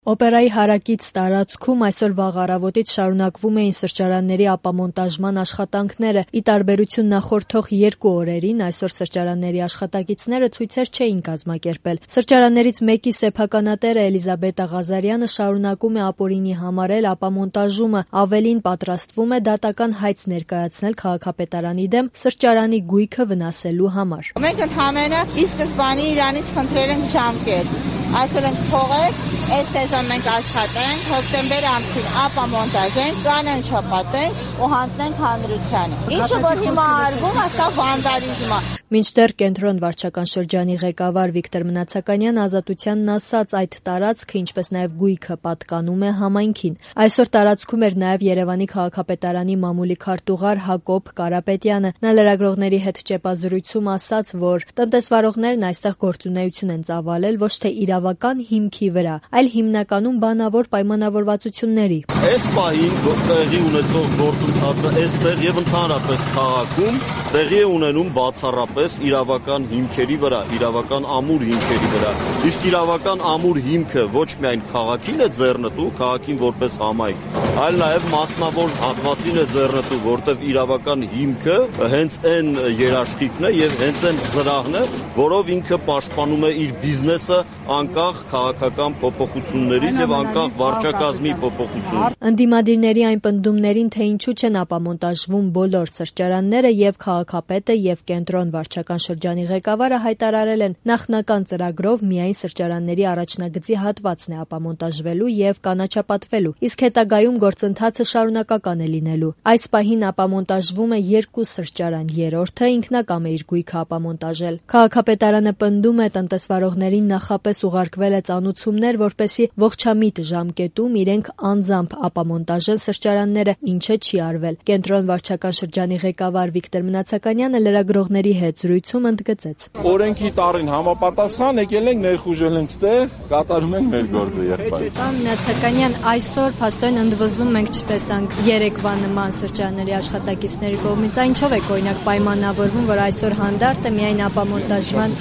Օպերայի հարակից տարածքում այսօր վաղ առավոտից շարունակվում էին սրճարանների ապամոնտաժման աշխատանքները։ Ի տարբերություն նախորդող երկու օրերին, այսօր սրճարանների աշխատակիցները ցույցեր չէին կազմակերպել։ Սրճարաններից մեկի սեփականատերը Էլիզաբետ Ղազարյանը շարունակում է ապօրինի համարել ապամոնտաժումը, ավելին պատրաստվում է դատական հայց ներկայացնել քաղաքապետարանի դեմ սրճարանի գույքը վնասելու համար։ Մենք ընդհանրապես ի սկզբանե իրանից խնդրել ենք ժամկետ, ասել ենք թողեք այս սեզոն մենք աշխատենք, հոկտեմբեր ամսին ապամոնտաժենք, կանոն չապատենք ու հանձնենք հանրությանը։ Ինչը որ հիմա արվում է, սա վանդալիզմ է։ Մինչդեռ կենտրոն վարչական շրջանի ղեկավար Վիկտոր Մնացականյանն Ազատությանն ասաց, այդ տարածքը, ինչպես նաև գույքը պատկանում է համայնքին։ Այսօր տարածքում էր նաև Երևանի քաղաքապետարանի մամուլի քարտուղար Հակոբ Կարապետյանը։ Նա լրագրողների հետ ճեպազրույցում ասաց, որ տնտեսվարողներն այստեղ գործունեություն են ծավալել ոչ թե իրավական հիմքի վրա, այլ հիմնականում բանավոր պայմանավորվածությունների։ Այս պահին տեղի ունեցող գործընթացը այստեղ եւ ընդհանրապես քաղաքում տեղի է ունենում բացառապես իրավական հիմքերի վրա, իրավական ամուր հիմքերի վրա։ Իսկ իրավական ամուր հիմքը ոչ միայն քաղաքին է ձեռնտու, քաղաքին որպես համայնք, այլ նաև մասնավոր հատվածին է ձեռնտու, որտեղ իրավական հիմքը հենց այն երաշխիքն է եւ հենց այն զրահն է, որով ինքը պաշտպանում է իր բիզնեսը անկախ քաղաքական փոփոխություններից եւ անկախ վարչակազմի փոփոխություններից։ Ընդդիմադիրների այն պնդումներին, թե ինչու չեն ապամոնտաժվում բոլոր սրճարանները, եւ քաղաքապետը եւ կենտրոն վարչական շրջանի ղեկավարը հայտարարել են, նախնական ծրագրով միայն սրճարանների առաջնագծի հատվածն է ապամոնտաժվելու եւ կանաչապատվելու, իսկ հետագայում գործընթացը շարունակական է լինելու։ Այս պահին ապամոնտաժվում է 2 սրճարան, երրորդը ինքնակամ է իր գույքը ապամոնտաժել։ Քաղաքապետարանը պնդում է, տնտեսվարողներին նախապես ուղարկվել է ծանուցումներ, որպեսզի ողջամիտ ժամկետում իրենք անձամբ ապամոնտաժեն սրճարանները, ինչը չի արվել։ Կենտրոն վարչական շրջանի ղեկավար Վիկտոր Մնացականյանը լրագրողների հետ զրույցում ընդգծեց. Օրենքի տառին համապատասխան եկել ենք, ներխուժել ենք ստեղ, կատարում ենք մեր գործը եղբայր։ Պարոն Մնացականյան, այսօր փաստորեն ընդվզում մենք չտեսանք երեկվա նման սրճարանների աշխատակիցների կողմից, ինչով եք օրինակ պայմանավորվում, որ այսօր հանդարտը միայն ապամոնտաժման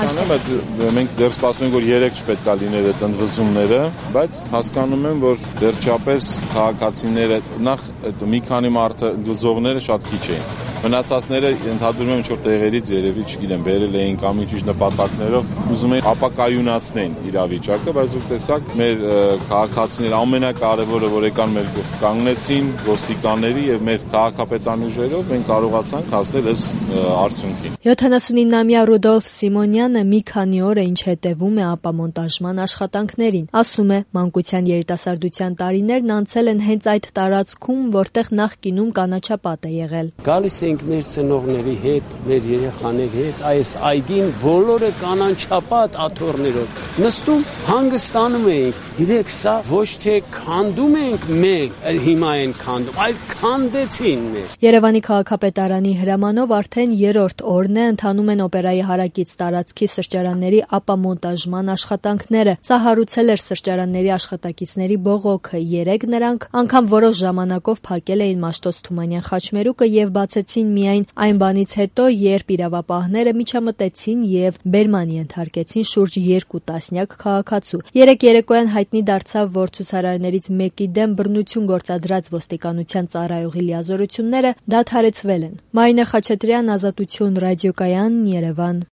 մենք դեռ սպասում ենք, որ 3 չպետք է լիներ այդ ընդվզումները, բայց հասկանում եմ, որ վերջապես քաղաքացիները նախ մի քանի մարդը ընդվզողները շատ քիչ էին։ Մնացածները ընդհանրում եմ ինչ-որ տեղերից երևի, չգիտեմ, բերել էին կամ ինչ նպատակներով, ուզում էին ապակայունացնեն իրավիճակը, բայց դուք տեսաք, մեր քաղաքացիները ամենակարևորը, որ եկան մեր կանգնեցին ոստիկանների եւ մեր քաղաքապետարանի ուժերով, մենք կարողացանք հասնել այս արդյունքին։ 79-ամյա Ռուդոլֆ Սիմոնյանը մի քանի օր է ինչ հետևում է ապամոնտաժման աշխատանքներին։ Ասում է, մանկության երիտասարդության տարիներն անցել են հենց այդ տարածքում, որտեղ նախկինում կանաչապատ է եղել։ Գալիս ենք մեր ծնողների հետ, մեր երեխաների հետ, այս այգին բոլորը կանաչապատ աթոռներով նստում հանգստանում ենք։ Գիտեք, սա ոչ թե քանդում ենք մենք, հիմա են քանդում, այլ քանդեցին մեր։ Երևանի քաղաքապետարանի հրամանով արդեն 3-րդ օրն է ընթանում են օպերայի հարակից տարածքի սրճարանների ապամոնտաժման աշխատանքները։ Սա հարուցել էր սրճարանների աշխատակիցների բողոքը։ 3 նրանք անգամ որոշ ժամանակով փակել էին Մաշտոց Թումանյան խաչմերուկը եւ բացեցին միայն այն բանից հետո, երբ իրավապահները միջամտեցին եւ բերման ենթարկեցին շուրջ 2 տասնյակ քաղաքացու։ 3 երեկոյան հայտնի դարձավ, որ ցուցարարներից մեկի դեմ բռնություն գործադրած ոստիկանության ծառայողի լիազորությունները դադարեցվել են։ Մարինե Խաչատրյան, Ազատություն ռադիոկայան, Երևան։